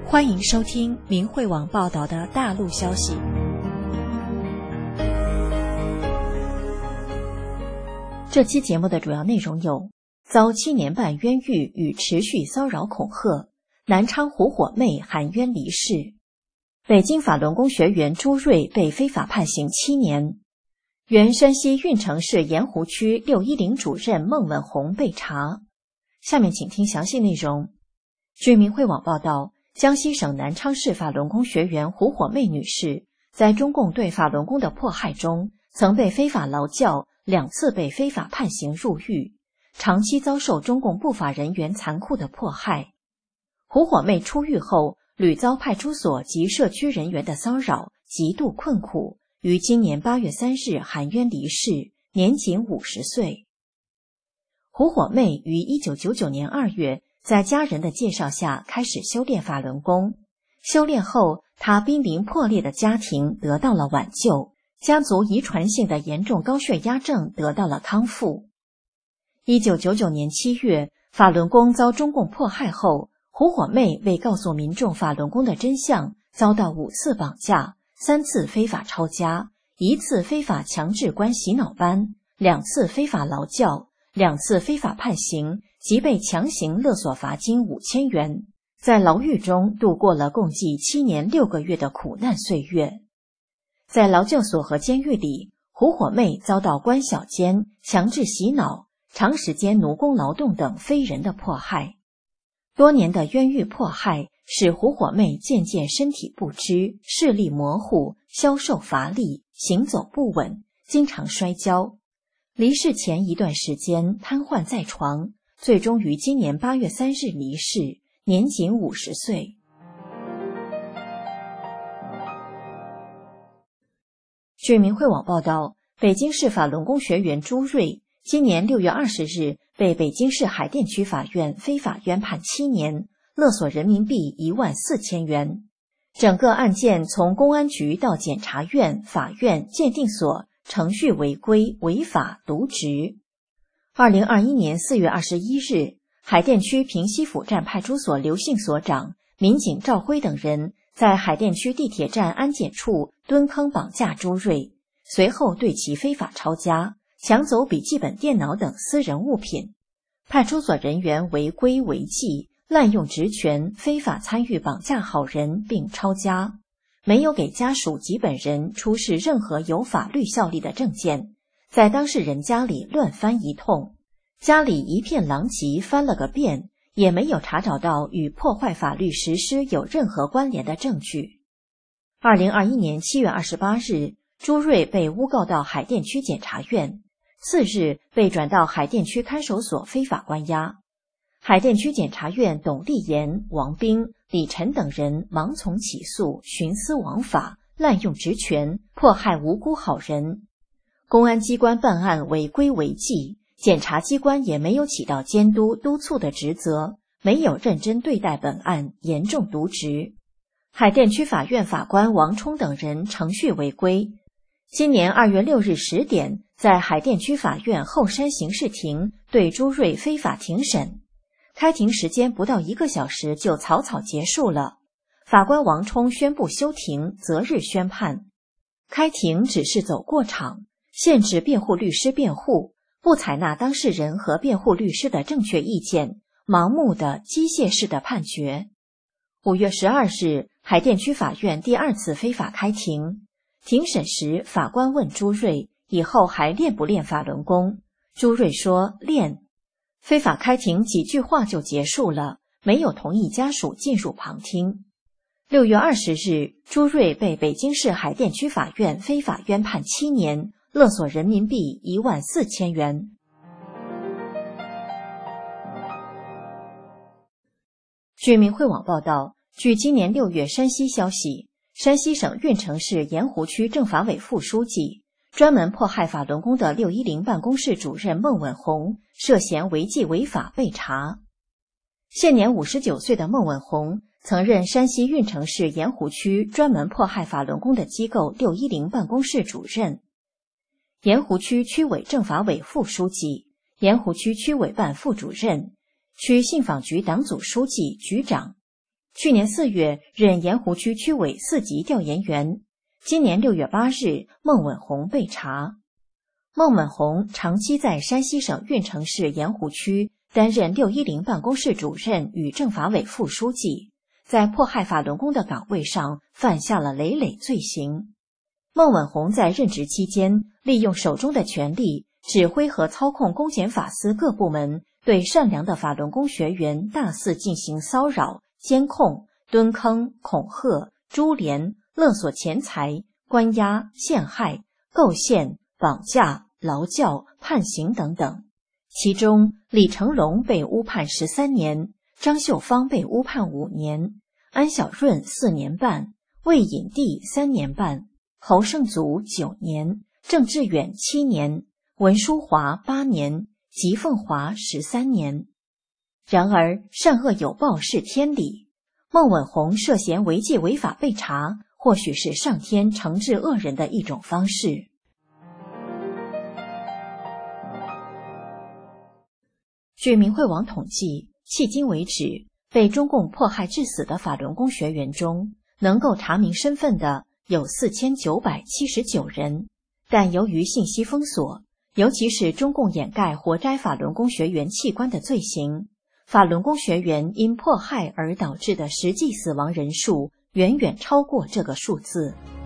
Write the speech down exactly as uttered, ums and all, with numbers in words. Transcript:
欢迎收听明慧网报道的大陆消息。这期节目的主要内容有：遭七年半冤狱与持续骚扰恐吓，南昌胡火妹含冤离世；北京法轮功学员朱瑞被非法判刑七年；原山西运城市盐湖区六一零主任孟文红被查。下面请听详细内容。据明慧网报道，江西省南昌市法轮功学员胡火妹女士在中共对法轮功的迫害中，曾被非法劳教，两次被非法判刑入狱，长期遭受中共不法人员残酷的迫害。胡火妹出狱后，屡遭派出所及社区人员的骚扰，极度困苦，于今年八月三日含冤离世，年仅五十岁。胡火妹于一九九九年二月在家人的介绍下开始修炼法轮功，修炼后，她濒临破裂的家庭得到了挽救，家族遗传性的严重高血压症得到了康复。一九九九年七月，法轮功遭中共迫害后，胡火妹为告诉民众法轮功的真相，遭到五次绑架，三次非法抄家，一次非法强制关洗脑班，两次非法劳教，两次非法判刑，即被强行勒索罚金五千元，在牢狱中度过了共计七年六个月的苦难岁月。在劳教所和监狱里，胡火妹遭到关小监、强制洗脑、长时间奴工劳动等非人的迫害。多年的冤狱迫害使胡火妹渐渐身体不支、视力模糊、消瘦乏力、行走不稳，经常摔跤。离世前一段时间瘫痪在床，最终于今年八月三日离世，年仅五十岁。据明慧网报道，北京市法轮功学员朱瑞今年六月二十日被北京市海淀区法院非法冤判七年，勒索人民币一万四千元。整个案件从公安局到检察院、法院、鉴定所，程序违规、违法、渎职。二零二一年四月二十一日，海淀区平西府站派出所刘姓所长、民警赵辉等人在海淀区地铁站安检处蹲坑绑架朱瑞，随后对其非法抄家，抢走笔记本电脑等私人物品。派出所人员违规违纪，滥用职权，非法参与绑架好人并抄家，没有给家属及本人出示任何有法律效力的证件，在当事人家里乱翻一通，家里一片狼藉，翻了个遍，也没有查找到与破坏法律实施有任何关联的证据。二零二一年七月二十八日，朱瑞被诬告到海淀区检察院，次日被转到海淀区看守所非法关押。海淀区检察院董立言、王斌、李晨等人盲从起诉，徇私枉法，滥用职权，迫害无辜好人。公安机关办案违规违纪，检察机关也没有起到监督督促的职责，没有认真对待本案，严重渎职。海淀区法院法官王冲等人程序违规。今年二月六日十点，在海淀区法院后山刑事庭对朱瑞非法庭审，开庭时间不到一个小时就草草结束了。法官王冲宣布休庭，择日宣判。开庭只是走过场，限制辩护律师辩护，不采纳当事人和辩护律师的正确意见，盲目的、机械式的判决。五月十二日，海淀区法院第二次非法开庭。庭审时，法官问朱瑞以后还练不练法轮功？朱瑞说练。非法开庭几句话就结束了，没有同意家属进入旁听。六月二十日，朱瑞被北京市海淀区法院非法冤判七年，勒索人民币一万四千元。据明慧网报道，据今年六月山西消息，山西省运城市盐湖区政法委副书记、专门迫害法轮功的六一零办公室主任孟文红涉嫌违纪违法被查。现年五十九岁的孟文红曾任山西运城市盐湖区专门迫害法轮功的机构六一零办公室主任、盐湖区区委政法委副书记、盐湖区区委办副主任、区信访局党组书记、局长。 去年四月任盐湖区区委四级调研员，今年六月八日孟稳红被查。孟稳红长期在山西省运城市盐湖区担任六一零办公室主任与政法委副书记，在迫害法轮功的岗位上犯下了累累罪行。孟稳红在任职期间，利用手中的权力，指挥和操控公检法司各部门，对善良的法轮功学员大肆进行骚扰、监控、蹲坑、恐吓、株连、勒索钱财、关押、陷害、构陷、绑架、劳教、判刑等等。其中，李成龙被误判十三年，张秀芳被误判五年，安小润四年半，魏隐帝三年半，侯胜祖九年，郑志远七年，文书华八年，吉凤华十三年。然而，善恶有报是天理，孟稳红涉嫌违纪违法被查，或许是上天惩治恶人的一种方式。据明慧网统计，迄今为止，被中共迫害致死的法轮功学员中，能够查明身份的有四千九百七十九人，但由于信息封锁，尤其是中共掩盖活摘法轮功学员器官的罪行，法轮功学员因迫害而导致的实际死亡人数远远超过这个数字。